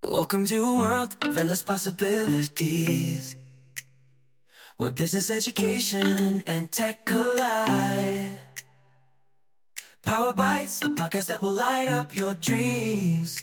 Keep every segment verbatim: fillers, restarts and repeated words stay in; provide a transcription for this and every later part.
Welcome to a world of endless possibilities, where business, education, and tech collide. Power Bites, the podcast that will light up your dreams.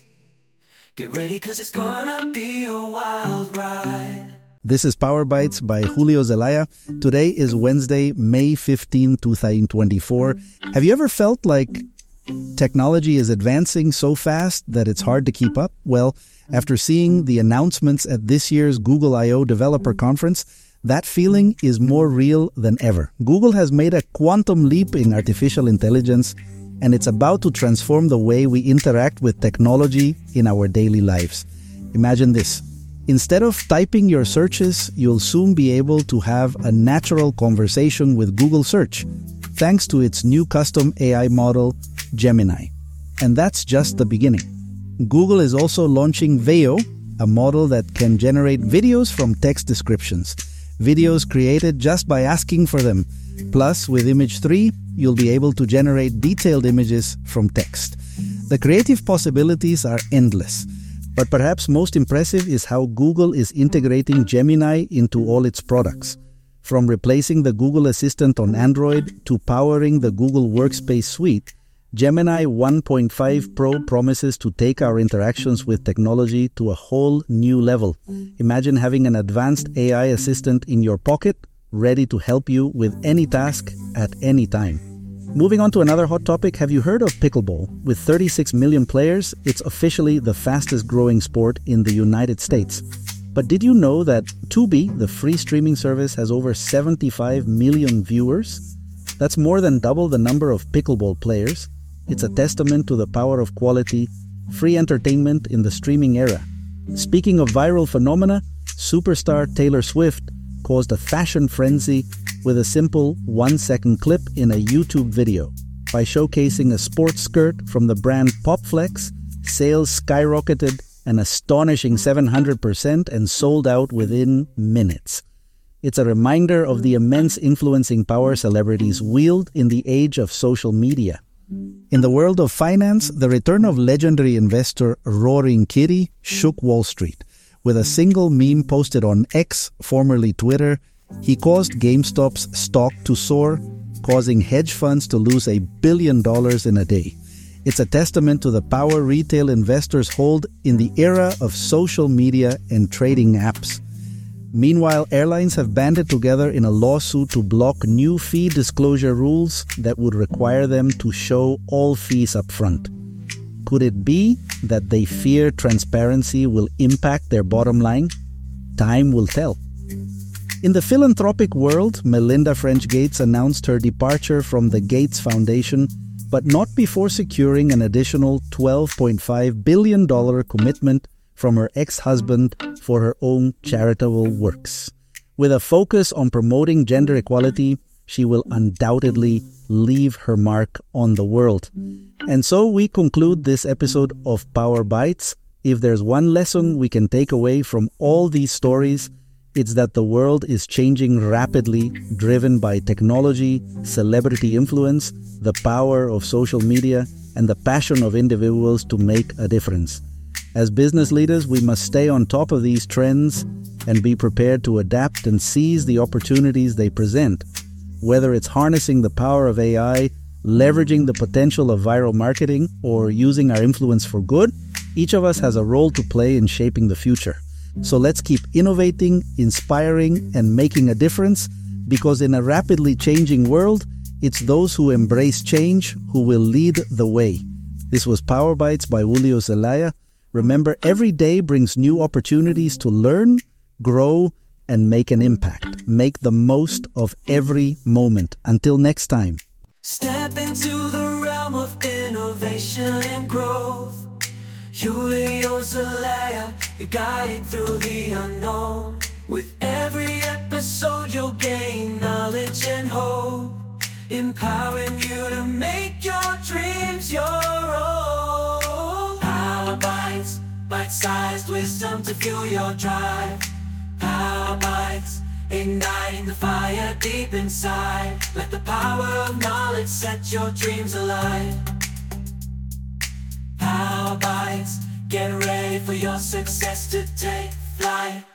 Get ready, cause it's gonna be a wild ride. This is Power Bites by Julio Zelaya. Today is Wednesday, May fifteenth, twenty twenty-four. Have you ever felt like technology is advancing so fast that it's hard to keep up? Well, after seeing the announcements at this year's Google I O Developer Conference, that feeling is more real than ever. Google has made a quantum leap in artificial intelligence, and it's about to transform the way we interact with technology in our daily lives. Imagine this. Instead of typing your searches, you'll soon be able to have a natural conversation with Google Search, thanks to its new custom A I model, Gemini. And that's just the beginning. Google is also launching Veo, a model that can generate videos from text descriptions. Videos created just by asking for them. Plus, with Image three, you'll be able to generate detailed images from text. The creative possibilities are endless. But perhaps most impressive is how Google is integrating Gemini into all its products. From replacing the Google Assistant on Android to powering the Google Workspace suite, Gemini one point five Pro promises to take our interactions with technology to a whole new level. Imagine having an advanced A I assistant in your pocket, ready to help you with any task at any time. Moving on to another hot topic, have you heard of pickleball? With thirty-six million players, it's officially the fastest growing sport in the United States. But did you know that Tubi, the free streaming service, has over seventy-five million viewers? That's more than double the number of pickleball players. It's a testament to the power of quality, free entertainment in the streaming era. Speaking of viral phenomena, superstar Taylor Swift caused a fashion frenzy with a simple one-second clip in a YouTube video. By showcasing a sports skirt from the brand PopFlex, sales skyrocketed an astonishing seven hundred percent and sold out within minutes. It's a reminder of the immense influencing power celebrities wield in the age of social media. In the world of finance, the return of legendary investor Roaring Kitty shook Wall Street. With a single meme posted on X, formerly Twitter, he caused GameStop's stock to soar, causing hedge funds to lose a billion dollars in a day. It's a testament to the power retail investors hold in the era of social media and trading apps. Meanwhile, airlines have banded together in a lawsuit to block new fee disclosure rules that would require them to show all fees up front. Could it be that they fear transparency will impact their bottom line? Time will tell. In the philanthropic world, Melinda French Gates announced her departure from the Gates Foundation, but not before securing an additional twelve point five billion dollars commitment from her ex-husband for her own charitable works. With a focus on promoting gender equality, she will undoubtedly leave her mark on the world. And so we conclude this episode of Power Bites. If there's one lesson we can take away from all these stories, it's that the world is changing rapidly, driven by technology, celebrity influence, the power of social media, and the passion of individuals to make a difference. As business leaders, we must stay on top of these trends and be prepared to adapt and seize the opportunities they present. Whether it's harnessing the power of A I, leveraging the potential of viral marketing, or using our influence for good, each of us has a role to play in shaping the future. So let's keep innovating, inspiring, and making a difference, because in a rapidly changing world, it's those who embrace change who will lead the way. This was Power Bites by Julio Zelaya. Remember, every day brings new opportunities to learn, grow, and make an impact. Make the most of every moment. Until next time. Step into the realm of innovation and growth. Julio Zelaya, you're guided through the unknown. With every episode you'll gain knowledge and hope, empowering you to make your dreams your own. Power Bites, bite-sized wisdom to fuel your drive. Power Bites, igniting the fire deep inside. Let the power of knowledge set your dreams alight. Power Bites, Get ready for your success to take flight.